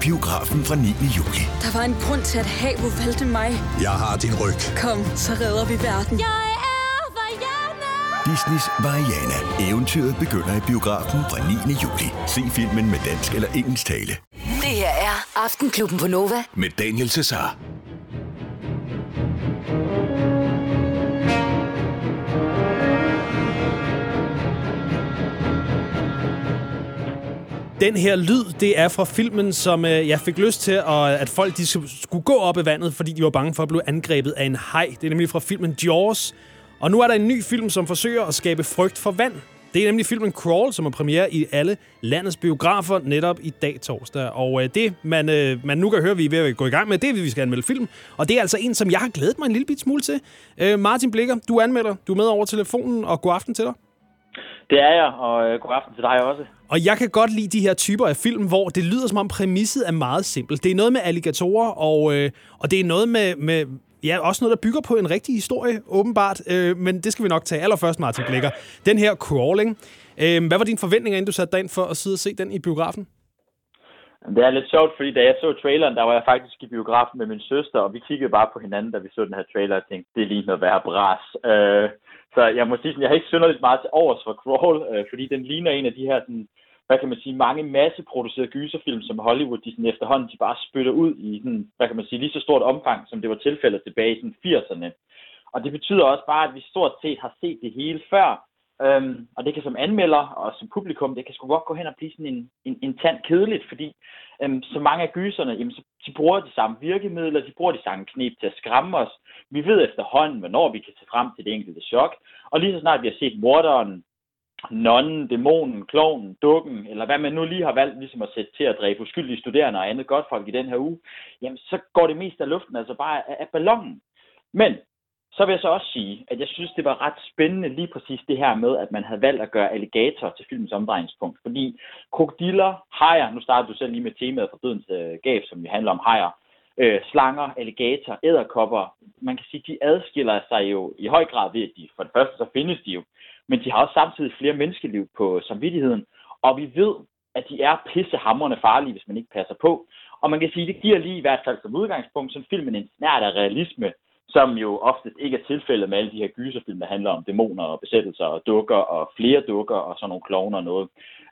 Biografen fra 9. juli. Der var en grund til, at Havet valgte mig. Jeg har din ryg. Kom, så redder vi verden. Jeg er Vajana! Disneys Vaiana. Eventyret begynder i Biografen fra 9. juli. Se filmen med dansk eller engelsk tale. Det her er Aftenklubben på Nova Med Daniel Cesar. Den her lyd, det er fra filmen, som jeg fik lyst til, at folk de skulle gå op i vandet, fordi de var bange for at blive angrebet af en haj. Det er nemlig fra filmen Jaws. Og nu er der en ny film, som forsøger at skabe frygt for vand. Det er nemlig filmen Crawl, som er premiere i alle landets biografer netop i dag torsdag. Og det, man nu kan høre, vi er ved at gå i gang med, det er, vi skal anmelde film. Og det er altså en, som jeg har glædet mig en lille bit smule til. Martin Blikker, du anmelder. Du er med over telefonen, og god aften til dig. Det er jeg, og god aften til dig også. Og jeg kan godt lide de her typer af film, hvor det lyder som om præmisset er meget simpelt. Det er noget med alligatorer, og det er noget med ja, også noget, der bygger på en rigtig historie, åbenbart. Men det skal vi nok tage allerførst, Martin Blikker. Den her Crawling. Hvad var dine forventninger, inden du satte dig ind for at sidde og se den i biografen? Det er lidt sjovt, fordi da jeg så traileren, der var jeg faktisk i biografen med min søster, og vi kiggede bare på hinanden, da vi så den her trailer, og tænkte, det ligner at være bras. Så jeg må sige, jeg har ikke synderligt meget til overs for Crawl, fordi den ligner en af de her, sådan, hvad kan man sige, mange masseproducerede gyserfilm, som Hollywood de sådan efterhånden de bare spytter ud i sådan, hvad kan man sige, lige så stort omfang, som det var tilfældet tilbage i sådan 80'erne. Og det betyder også bare, at vi stort set har set det hele før, og det kan som anmelder og som publikum, det kan sgu godt gå hen og blive sådan en tand kedeligt, fordi så mange af gyserne, jamen, så de bruger de samme virkemidler, de bruger de samme knep til at skræmme os. Vi ved efterhånden, hvornår vi kan se frem til det enkelte chok, og lige så snart vi har set morderen, nonnen, dæmonen, klovnen, dukken, eller hvad man nu lige har valgt ligesom at sætte til at dræbe uskyldige studerende og andet godtfolk i den her uge, jamen så går det mest af luften altså bare af ballonen. Men så vil jeg så også sige, at jeg synes, det var ret spændende lige præcis det her med, at man havde valgt at gøre alligator til filmens omdrejningspunkt. Fordi krokodiller, hajer, nu starter du selv lige med temaet fra Dødens Gab, som jo handler om hajer, slanger, alligator, edderkopper, man kan sige, de adskiller sig jo i høj grad ved, at de for det første så findes de jo, men de har også samtidig flere menneskeliv på samvittigheden, og vi ved, at de er pissehamrende farlige, hvis man ikke passer på. Og man kan sige, at det giver lige i hvert fald som udgangspunkt sådan filmen en snert af realisme, som jo oftest ikke er tilfældet med alle de her gyserfilm, der handler om dæmoner og besættelser og dukker og flere dukker og sådan nogle klovner og noget.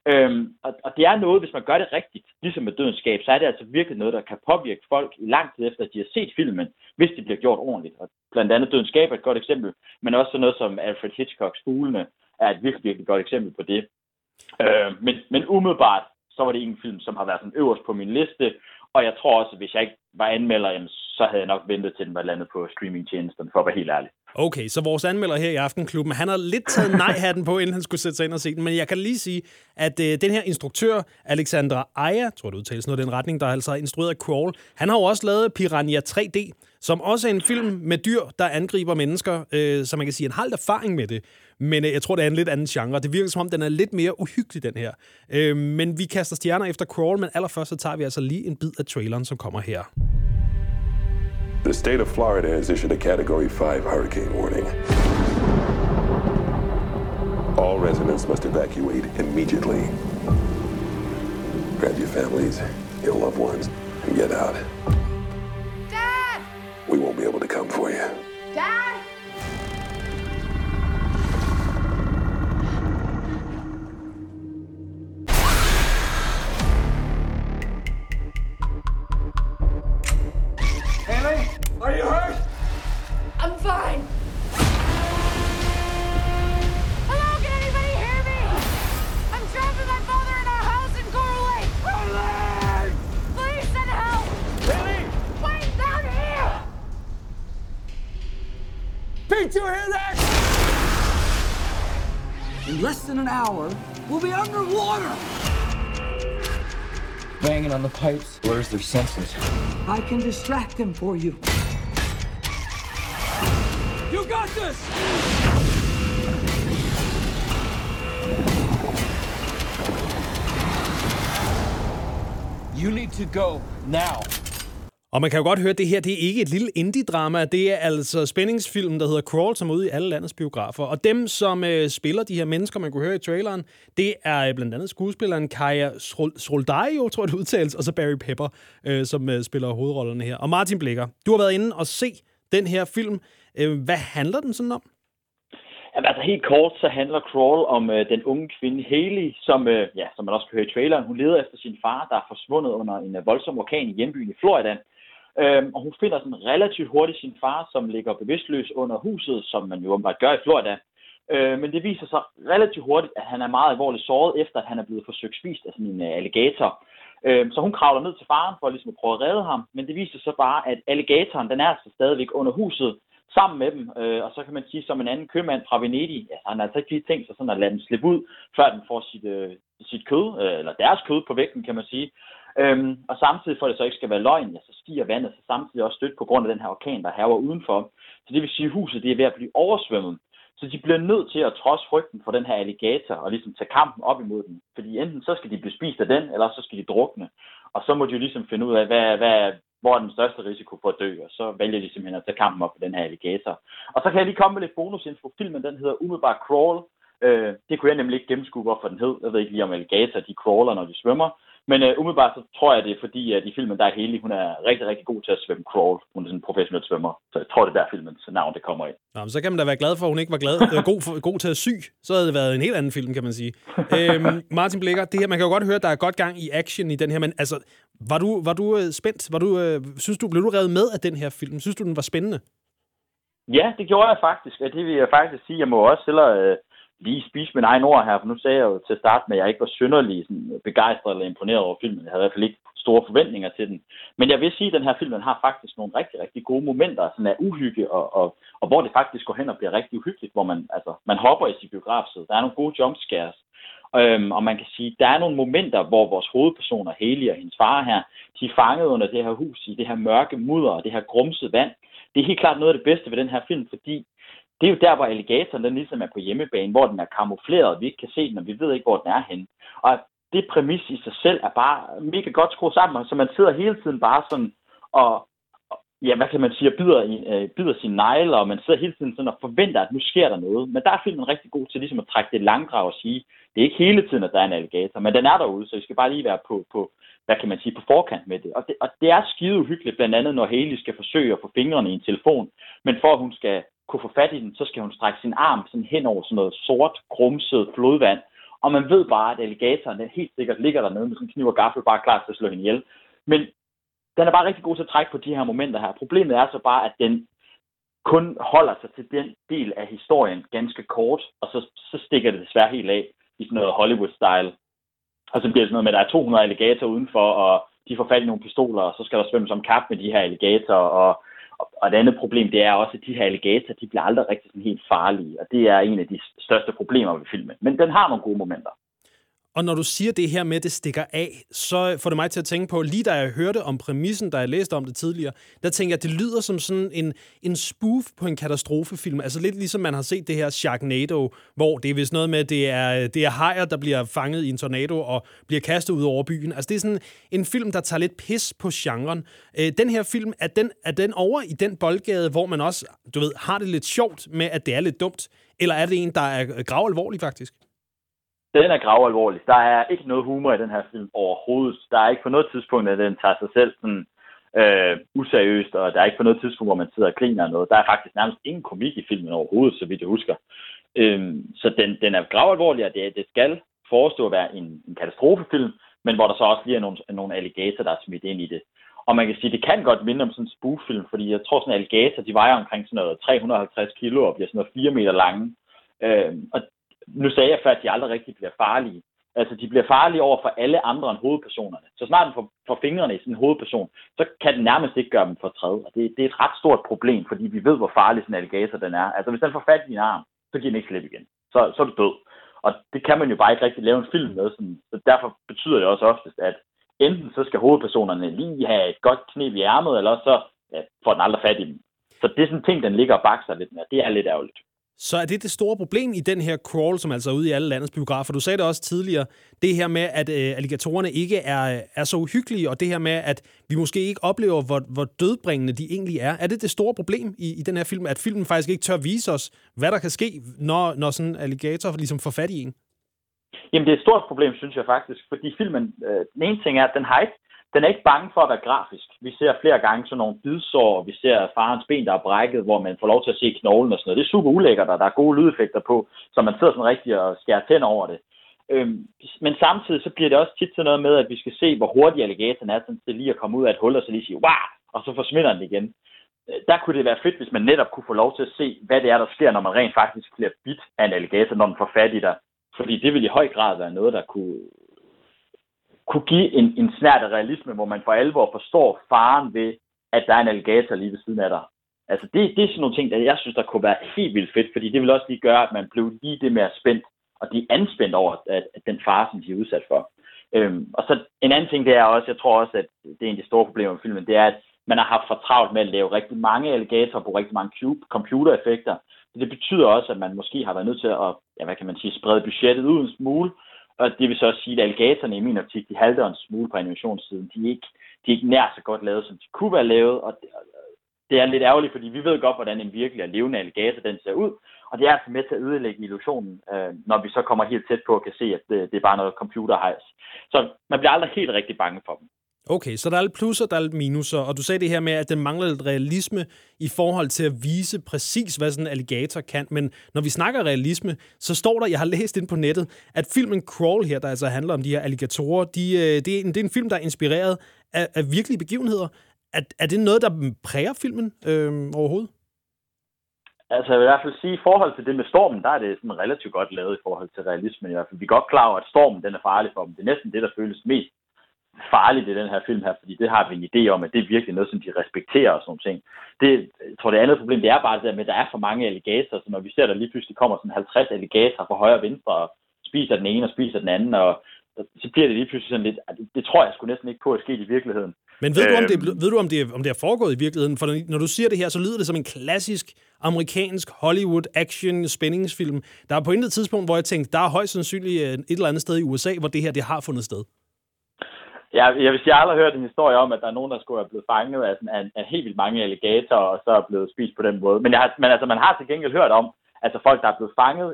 Og det er noget, hvis man gør det rigtigt, ligesom med Dødens Gab, så er det altså virkelig noget, der kan påvirke folk i lang tid efter, at de har set filmen, hvis det bliver gjort ordentligt. Og blandt andet Dødens Gab er et godt eksempel, men også sådan noget som Alfred Hitchcocks Fuglene er et virkelig, virkelig godt eksempel på det. Men umiddelbart, så var det en film, som har været sådan øverst på min liste, og jeg tror også, at hvis jeg ikke var anmelder, så havde jeg nok ventet til den var landet på streamingtjenesten, for at være helt ærlig. Okay, så vores anmelder her i Aftenklubben, han har lidt taget nej-hatten på, inden han skulle sætte sig ind og se den, men jeg kan lige sige, at den her instruktør, Alexandra Aya, tror du udtales noget i den retning, der altså instrueret Crawl, han har jo også lavet Piranha 3D, som også er en film med dyr, der angriber mennesker, så man kan sige, en halv erfaring med det. Men jeg tror, det er en lidt anden genre. Det virker som om, den er lidt mere uhyggelig, den her. Men vi kaster stjerner efter Crawl, men allerførst så tager vi altså lige en bid af traileren, som kommer her. The state of Florida has issued a Category 5 hurricane warning. All residents must evacuate immediately. Grab your families, your loved ones, and get out. Dad! We won't be able to come for you. Dad! Haley, are you hurt? I'm fine. Hello, can anybody hear me? I'm trapped with my father in our house in Coral Lake. Please send help. Haley! Wait, down here. Pete, you hear that? In less than an hour, we'll be underwater. Banging on the pipes blurs their senses. I can distract them for you. You got this! You need to go now. Og man kan jo godt høre, at det her det er ikke et lille indie-drama. Det er altså spændingsfilmen, der hedder Crawl, som er ude i alle landets biografer. Og dem, som spiller de her mennesker, man kunne høre i traileren, det er blandt andet skuespilleren Kaja Sroldai, tror jeg det udtales, og så Barry Pepper, som spiller hovedrollerne her. Og Martin Blikker, du har været inde og se den her film. Hvad handler den sådan om? Jamen, altså helt kort, så handler Crawl om den unge kvinde Haley, som man også kan høre i traileren. Hun leder efter sin far, der er forsvundet under en voldsom orkan i hjembyen i Florida. Og hun finder sådan relativt hurtigt sin far, som ligger bevidstløs under huset, som man jo åbenbart gør i Florida. Men det viser sig relativt hurtigt, at han er meget alvorligt såret, efter at han er blevet forsøgt spist af sådan en alligator. Så hun kravler ned til faren for ligesom at prøve at redde ham, men det viser sig bare, at alligatoren, den er altså stadigvæk under huset, sammen med dem, og så kan man sige, som en anden købmand fra Venedig, altså han har altså ikke lige tænkt sig sådan at lade den slippe ud, før den får sit kød, eller deres kød på vægten, kan man sige. Og samtidig, for at det så ikke skal være løgn, så stiger vandet så samtidig også stødt på grund af den her orkan, der hærger udenfor. Så det vil sige, at huset det er ved at blive oversvømmet. Så de bliver nødt til at trodse frygten for den her alligator og ligesom tage kampen op imod den. Fordi enten så skal de blive spist af den, eller så skal de drukne. Og så må de jo ligesom finde ud af, hvor er den største risiko for at dø, og så vælger de simpelthen at tage kampen op på den her alligator. Og så kan jeg lige komme med lidt bonusinfo. Filmen, den hedder umiddelbart Crawl. Det kunne jeg nemlig ikke gennemskue, hvorfor den hed. Jeg ved ikke lige om alligator, de crawler, når de svømmer. Men umiddelbart så tror jeg, det er fordi, at i filmen, der er Haley, hun er rigtig, rigtig god til at svømme crawl. Hun er sådan en professionel svømmer. Så jeg tror, det er der filmens navn, det kommer ind. Nå, men så kan man da være glad for, at hun ikke var god til at sy. Så havde det været en helt anden film, kan man sige. Martin Blikker, det her, man kan jo godt høre, at der er godt gang i action i den her, men altså, var du spændt? Blev du revet med af den her film? Synes du, den var spændende? Ja, det gjorde jeg faktisk. Og det vil jeg faktisk sige. Jeg må også hellere lige spise min egen ord her, for nu sagde jeg jo til at starte med, at jeg ikke var synderlig begejstret eller imponeret over filmen. Jeg havde i hvert fald ikke store forventninger til den. Men jeg vil sige, at den her film den har faktisk nogle rigtig, rigtig gode momenter sådan af uhygge, og hvor det faktisk går hen og bliver rigtig uhyggeligt, hvor man hopper i sit biografsæde. Der er nogle gode jumpscares. Og man kan sige, at der er nogle momenter, hvor vores hovedpersoner, Haley og hendes far her, de er fanget under det her hus i det her mørke mudder og det her grumsede vand. Det er helt klart noget af det bedste ved den her film, fordi det er jo der, hvor alligatoren den ligesom er på hjemmebane, hvor den er kamufleret, vi ikke kan se den, og vi ved ikke, hvor den er henne. Og det præmis i sig selv er bare mega godt skruet sammen, så man sidder hele tiden bare sådan og hvad kan man sige, bider sine negle, og man sidder hele tiden sådan og forventer, at nu sker der noget. Men der er filmen rigtig god til ligesom at trække det langdrag og sige, det er ikke hele tiden, at der er en alligator, men den er derude, så vi skal bare lige være på hvad kan man sige, på forkant med det. Og det er skide uhyggeligt, blandt andet når Haley skal forsøge at få fingrene i en telefon, men for at hun skal kunne få fat i den, så skal hun strække sin arm sådan hen over sådan noget sort, grumset flodvand, og man ved bare, at alligatoren den helt sikkert ligger dernede med sådan en kniv og gaffel, bare klar til at slå hende ihjel. Men den er bare rigtig god til at trække på de her momenter her. Problemet er så bare, at den kun holder sig til den del af historien ganske kort, og så stikker det desværre helt af i sådan noget Hollywood-style. Og så bliver det sådan noget med, at der er 200 alligatorer udenfor, og de får fat i nogle pistoler, og så skal der svømmes om kap med de her alligatorer. Og et andet problem, det er også, at de her alligatorer, de bliver aldrig rigtig sådan helt farlige. Og det er en af de største problemer ved filmen. Men den har nogle gode momenter. Og når du siger det her med, at det stikker af, så får det mig til at tænke på, lige da jeg hørte om præmissen, da jeg læste om det tidligere, der tænker jeg, at det lyder som sådan en spoof på en katastrofefilm. Altså lidt ligesom man har set det her Sharknado, hvor det er vist noget med, at det er hajer, der bliver fanget i en tornado og bliver kastet ud over byen. Altså det er sådan en film, der tager lidt pis på genren. Den her film, er den over i den boldgade, hvor man også, har det lidt sjovt med, at det er lidt dumt? Eller er det en, der er gravalvorlig faktisk? Den er gravalvorlig. Der er ikke noget humor i den her film overhovedet. Der er ikke på noget tidspunkt, at den tager sig selv sådan useriøst, og der er ikke på noget tidspunkt, hvor man sidder og griner noget. Der er faktisk nærmest ingen komik i filmen overhovedet, så vidt jeg husker. Så den er gravalvorlig, og det skal forestå at være en katastrofefilm, men hvor der så også lige er nogle alligatorer, der er smidt ind i det. Og man kan sige, det kan godt minde om sådan en spoof-film, fordi jeg tror sådan en alligator, de vejer omkring sådan noget 350 kilo og bliver sådan noget 4 meter lange. Og nu sagde jeg før, at de aldrig rigtig bliver farlige. Altså, de bliver farlige over for alle andre end hovedpersonerne. Så snart den får fingrene i sådan en hovedperson, så kan den nærmest ikke gøre dem fortræd. Og det er et ret stort problem, fordi vi ved, hvor farlig sådan en alligator den er. Altså, hvis den får fat i din arm, så giver den ikke slip igen. Så er du død. Og det kan man jo bare ikke rigtig lave en film med. Sådan. Så derfor betyder det også oftest, at enten så skal hovedpersonerne lige have et godt kneb i ærmet, eller så får den aldrig fat i dem. Så det er sådan en ting, den ligger og bakser lidt med. Det er lidt ærgerligt. Så er det store problem i den her crawl, som altså er ude i alle landets biografer. Du sagde det også tidligere, det her med, at alligatorerne ikke er så uhyggelige, og det her med, at vi måske ikke oplever, hvor dødbringende de egentlig er. Er det store problem i den her film, at filmen faktisk ikke tør vise os, hvad der kan ske, når sådan en alligator ligesom får fat i en? Jamen, det er et stort problem, synes jeg faktisk, fordi filmen, den ene ting er, at den er ikke bange for at være grafisk. Vi ser flere gange sådan nogle bidsår, vi ser farens ben, der er brækket, hvor man får lov til at se knoglen og sådan noget. Det er super ulækkert, og der er gode lydeffekter på, så man sidder sådan rigtig og skærer tænder over det. Men samtidig så bliver det også tit til noget med, at vi skal se, hvor hurtig alligatoren er, sådan til lige at komme ud af et hul og så lige sige, wow, og så forsvinder den igen. Der kunne det være fedt, hvis man netop kunne få lov til at se, hvad det er, der sker, når man rent faktisk bliver bidt af en alligator, når den får fat i dig. Fordi det vil i høj grad være noget, der kunne give en snert af realisme, hvor man for alvor forstår faren ved, at der er en alligator lige ved siden af dig. Altså det er sådan nogle ting, der jeg synes, der kunne være helt vildt fedt, fordi det vil også lige gøre, at man blev lige det mere spændt, og de er anspændt over at den fare, som de er udsat for. Og så en anden ting, det er også, jeg tror også, at det er en af de store problemer med filmen, det er, at man har haft for travlt med at lave rigtig mange alligatorer på rigtig mange computereffekter. Så det betyder også, at man måske har været nødt til at, sprede budgettet ud en smule. Og det vil så også sige, at alligatorerne i min optik, de halter en smule på animationssiden. De er ikke nær så godt lavet, som de kunne være lavet. Og det er lidt ærgerligt, fordi vi ved godt, hvordan en virkelig levende alligator den ser ud. Og det er altså med til at ødelægge illusionen, når vi så kommer helt tæt på og kan se, at det er bare noget computerhejs. Så man bliver aldrig helt rigtig bange for dem. Okay, så der er lidt plusser, der er lidt minuser, og du sagde det her med, at den mangler lidt realisme i forhold til at vise præcis, hvad sådan en alligator kan. Men når vi snakker realisme, så står der, jeg har læst ind på nettet, at filmen Crawl her, der altså handler om de her alligatorer, det er en film, der er inspireret af virkelige begivenheder. Er det noget, der præger filmen overhovedet? Altså, jeg vil i hvert fald sige, i forhold til det med stormen, der er det sådan relativt godt lavet i forhold til realismen. I hvert fald. Vi er godt klar over, at stormen den er farlig for dem. Det er næsten det, der føles mest farligt i den her film her, fordi det har vi en idé om, at det er virkelig noget, som de respekterer og sådan nogle ting. Jeg tror, det andet problem, det er bare det der med, at der er for mange alligatorer, så når vi ser, der lige pludselig kommer sådan 50 alligatorer fra højre og venstre, og spiser den ene og spiser den anden, og så bliver det lige pludselig sådan lidt, det tror jeg sgu næsten ikke på at ske i virkeligheden. Men ved du, om det er foregået i virkeligheden? For når du siger det her, så lyder det som en klassisk amerikansk Hollywood action spændingsfilm. Der er på intet tidspunkt, hvor jeg tænkte, der er højst sandsynligt et eller andet sted i USA, hvor det her det har fundet sted. Jeg vil sige, jeg har aldrig hørt en historie om, at der er nogen, der skulle have blevet fanget af helt vildt mange alligatorer, og så er blevet spist på den måde. Men man har til gengæld hørt om, altså folk, der er blevet fanget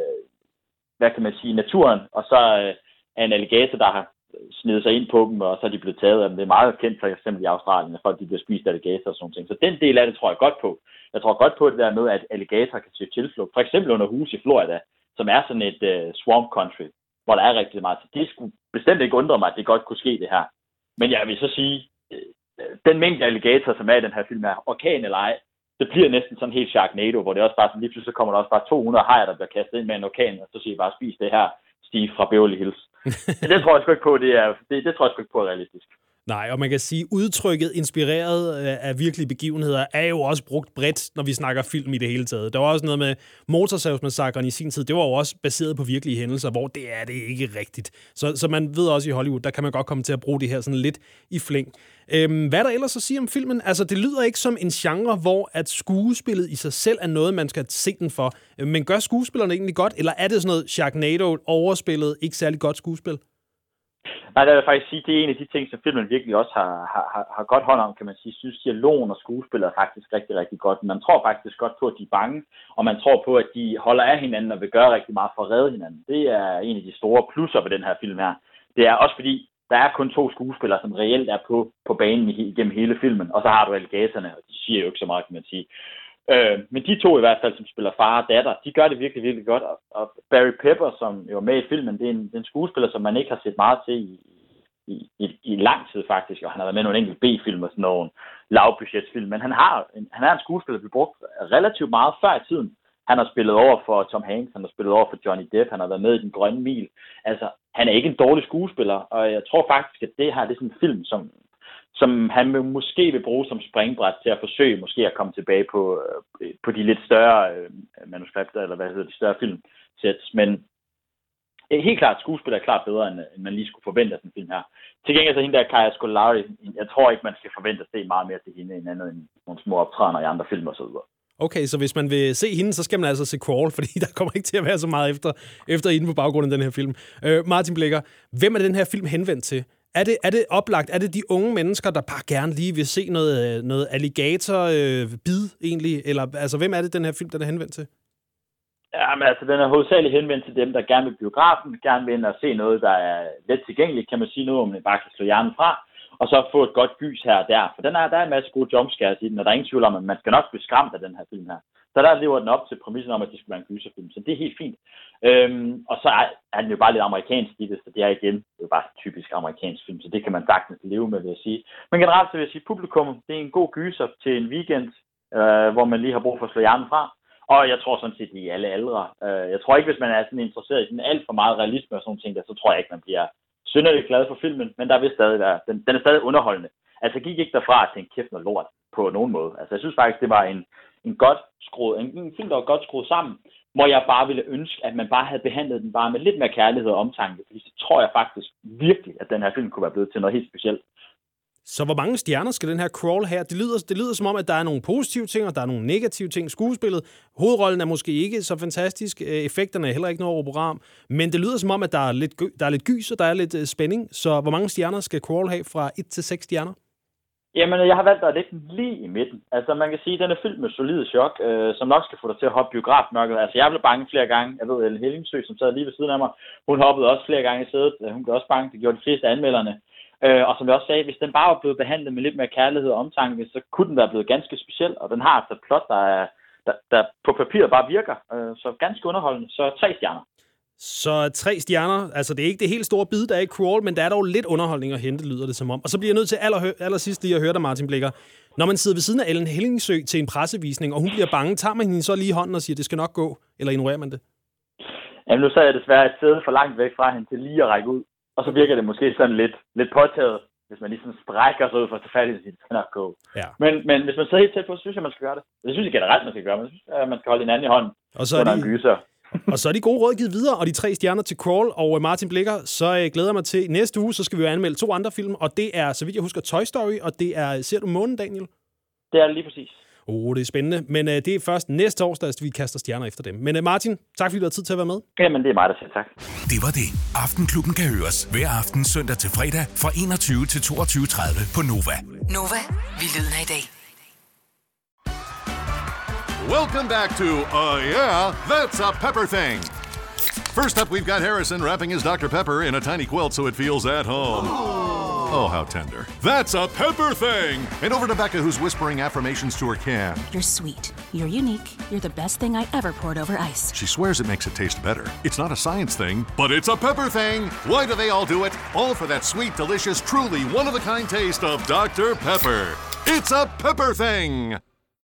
i, naturen, og så er en alligator, der har snedet sig ind på dem, og så er de blevet taget af dem. Det er meget kendt, for eksempel i Australien, at folk de bliver spist af alligatorer og sådan ting. Så den del af det tror jeg godt på. Jeg tror godt på det der med, at alligatorer kan søge tilflugt. For eksempel under hus i Florida, som er sådan et swamp country, hvor der er rigtig meget. Så det skulle bestemt ikke undre mig, at det godt kunne ske det her. Men jeg vil så sige, den mængde alligator, som er i den her film, er orkan eller ej, det bliver næsten sådan helt Sharknado, hvor det også bare sådan, lige pludselig kommer der også bare 200 hajer, der bliver kastet ind med en orkan, og så siger I bare, spis det her Steve fra Beverly Hills. Det tror jeg sgu ikke på, det tror jeg sgu ikke på er realistisk. Nej, og man kan sige, udtrykket inspireret af virkelige begivenheder er jo også brugt bredt, når vi snakker film i det hele taget. Der var også noget med Motorsavsmassakren i sin tid. Det var jo også baseret på virkelige hændelser, hvor det er det ikke rigtigt. Så man ved også i Hollywood, der kan man godt komme til at bruge det her sådan lidt i flæng. Hvad er der ellers at sige om filmen? Altså, det lyder ikke som en genre, hvor at skuespillet i sig selv er noget, man skal se den for. Men gør skuespillerne egentlig godt, eller er det sådan noget Sharknado overspillet, ikke særlig godt skuespil? Nej, det vil jeg faktisk sige, det er en af de ting, som filmen virkelig også har godt hånd om, kan man sige. Jeg synes, dialogen og skuespillet er faktisk rigtig, rigtig godt. Man tror faktisk godt på, at de er bange, og man tror på, at de holder af hinanden og vil gøre rigtig meget for at redde hinanden. Det er en af de store plusser ved den her film her. Det er også fordi, der er kun 2 skuespillere, som reelt er på banen igennem hele filmen, og så har du alligatorerne, og de siger jo ikke så meget, kan man sige. Men de 2 i hvert fald, som spiller far og datter, de gør det virkelig, virkelig godt. Og Barry Pepper, som jo er med i filmen, det er en skuespiller, som man ikke har set meget til i lang tid faktisk, og han har været med i nogle enkelte B-film og sådan nogle lavbudgetsfilm, men han er en skuespiller, der bliver brugt relativt meget før i tiden. Han har spillet over for Tom Hanks, han har spillet over for Johnny Depp, han har været med i Den Grønne Mil. Altså, han er ikke en dårlig skuespiller, og jeg tror faktisk, at det her det er sådan en film, som han måske vil bruge som springbræt til at forsøge måske at komme tilbage på de lidt større manuskripter, eller hvad hedder de større filmsets. Men helt klart, skuespiller er klart bedre, end man lige skulle forvente af sådan en film her. Til gengæld så hende der Kaya Scolari, jeg tror ikke, man skal forvente at se meget mere til hende, end andet end nogle små optrædener i andre film og så videre. Okay, så hvis man vil se hende, så skal man altså se Crawl, fordi der kommer ikke til at være så meget efter hende på baggrund af den her film. Martin Blikker, hvem er den her film henvendt til? Er det oplagt? Er det de unge mennesker, der bare gerne lige vil se noget alligator-bid egentlig? Eller altså, hvem er det, den her film, den er henvendt til? Jamen, altså, den er hovedsageligt henvendt til dem, der gerne vil biografen, gerne vil ind og se noget, der er let tilgængeligt, kan man sige noget, om man bare kan slå hjernen fra, og så få et godt gys her og der. For der er en masse gode jumpscares i den, og der er ingen tvivl om, at man skal nok blive skræmt af den her film her. Så der lever den op til præmissen om, at det skal være en gyserfilm, så det er helt fint. Og så er den jo bare lidt amerikansk i det, så det er igen jo bare typisk amerikansk film, så det kan man sagtens leve med, vil jeg sige. Men generelt så vil jeg sige, publikum, det er en god gyser til en weekend, hvor man lige har brug for at slå hjernen fra. Og jeg tror sådan set i alle aldre. Jeg tror ikke, hvis man er sådan interesseret i sådan alt for meget realisme og sådan nogle ting, der, så tror jeg ikke, man bliver synderligt glad for filmen, men der vil stadig være, den er stadig underholdende. Altså, jeg gik ikke derfra til en kæft noget lort på nogen måde. Altså, jeg synes faktisk, det var en godt skruet, en film, der var godt skruet sammen, hvor jeg bare ville ønske, at man bare havde behandlet den bare med lidt mere kærlighed og omtanke, fordi så tror jeg faktisk virkelig, at den her film kunne være blevet til noget helt specielt. Så hvor mange stjerner skal den her Crawl have? Det lyder som om, at der er nogle positive ting, og der er nogle negative ting. Skuespillet, hovedrollen er måske ikke så fantastisk. Effekterne er heller ikke noget over program. Men det lyder som om, at der er lidt gys, og der er lidt spænding. Så hvor mange stjerner skal Crawl have fra 1 til 6 stjerner? Jamen, jeg har valgt at lægge den lige i midten. Altså, man kan sige, at den er fyldt med solide chok, som nok skal få dig til at hoppe biografmørket. Altså, jeg blev bange flere gange. Jeg ved, Ellen Hellingsø, som sad lige ved siden af mig, hun hoppede også flere gange i sædet. Hun blev også bange. Det gjorde de fleste anmelderne. Og som jeg også sagde, hvis den bare var blevet behandlet med lidt mere kærlighed og omtanke, så kunne den være blevet ganske speciel. Og den har altså et plot, der på papiret bare virker. Så ganske underholdende. Så 3 stjerner. Så 3 stjerner, altså det er ikke det helt store bid, der er i Crawl, men der er dog lidt underholdning at hente, lyder det som om. Og så bliver jeg nødt til allersidst lige at høre dig, Martin Blikker. Når man sidder ved siden af Ellen Hellingsø til en pressevisning, og hun bliver bange, tager man hende så lige i hånden og siger, det skal nok gå, eller ignorerer man det? Jamen nu sad jeg desværre et sted for langt væk fra hende til lige at række ud, og så virker det måske sådan lidt påtaget, hvis man lige sådan strækker sig ud for at tage fat i det, det skal nok gå. Ja. Men hvis man sidder helt tæt på, så synes jeg, man skal gøre det. Det synes jeg generelt, man skal gøre, men jeg synes, at man skal holde hinanden i hånden under en gyser. Og så er de gode råd givet videre, og de 3 stjerner til Crawl og Martin Blikker. Så glæder jeg mig til næste uge, så skal vi jo anmelde 2 andre film, og det er, så vidt jeg husker, Toy Story, og det er Ser du månen, Daniel? Det er lige præcis. Det er spændende, men det er først næste torsdag, at vi kaster stjerner efter dem. Men Martin, tak fordi du har tid til at være med. Jamen, det er mig, der siger tak. Det var det. Aftenklubben kan høres hver aften søndag til fredag fra 21 til 22.30 på Nova. Nova, vi lyden af i dag. Welcome back to Yeah, That's a Pepper Thing. First up, we've got Harrison wrapping his Dr. Pepper in a tiny quilt so it feels at home. Oh, how tender. That's a Pepper Thing! And over to Becca, who's whispering affirmations to her can. You're sweet. You're unique. You're the best thing I ever poured over ice. She swears it makes it taste better. It's not a science thing, but it's a Pepper Thing! Why do they all do it? All for that sweet, delicious, truly one-of-a-kind taste of Dr. Pepper. It's a Pepper Thing!